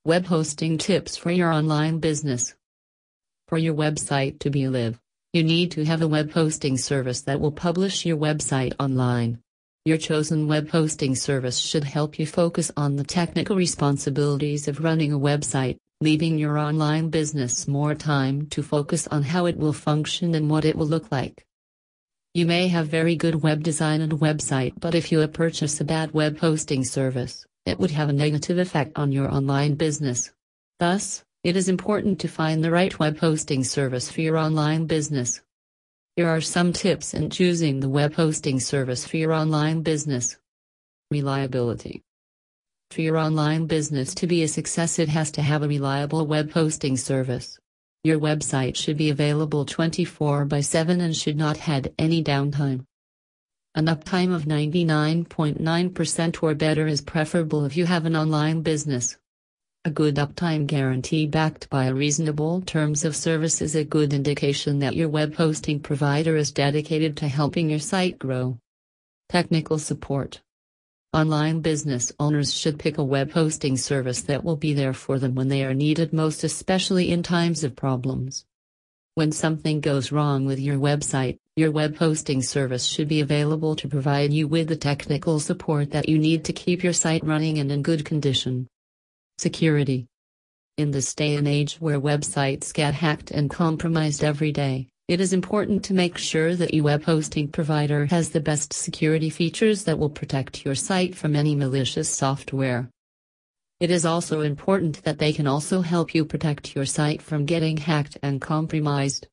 Web hosting tips for your online business. For your website to be live, you need to have a web hosting service that will publish your website online. Your chosen web hosting service should help you focus on the technical responsibilities of running a website, leaving your online business more time to focus on how it will function and what it will look like. You may have very good web design and website, but if you purchase a bad web hosting service, it would have a negative effect on your online business. Thus, it is important to find the right web hosting service for your online business. Here are some tips in choosing the web hosting service for your online business. Reliability. For your online business to be a success, it has to have a reliable web hosting service. Your website should be available 24/7 and should not have any downtime. An uptime of 99.9% or better is preferable if you have an online business. A good uptime guarantee backed by reasonable terms of service is a good indication that your web hosting provider is dedicated to helping your site grow. Technical support. Online business owners should pick a web hosting service that will be there for them when they are needed most, especially in times of problems. When something goes wrong with your website, your web hosting service should be available to provide you with the technical support that you need to keep your site running and in good condition. Security. In this day and age where websites get hacked and compromised every day, it is important to make sure that your web hosting provider has the best security features that will protect your site from any malicious software. It is also important that they can also help you protect your site from getting hacked and compromised.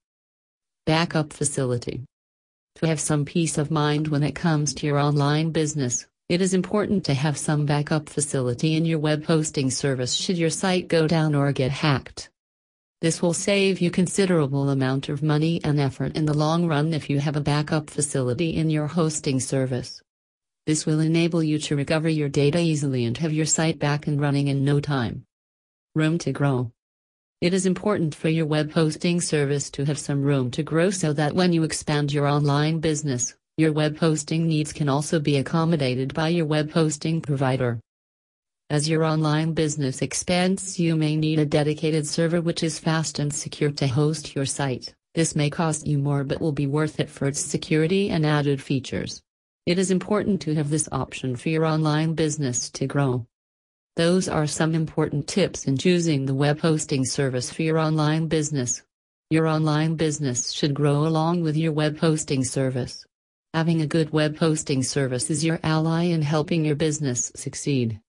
Backup facility. To have some peace of mind when it comes to your online business, it is important to have some backup facility in your web hosting service should your site go down or get hacked. This will save you considerable amount of money and effort in the long run if you have a backup facility in your hosting service. This will enable you to recover your data easily and have your site back and running in no time. Room to grow. It is important for your web hosting service to have some room to grow so that when you expand your online business, your web hosting needs can also be accommodated by your web hosting provider. As your online business expands, you may need a dedicated server which is fast and secure to host your site. This may cost you more but will be worth it for its security and added features. It is important to have this option for your online business to grow. Those are some important tips in choosing the web hosting service for your online business. Your online business should grow along with your web hosting service. Having a good web hosting service is your ally in helping your business succeed.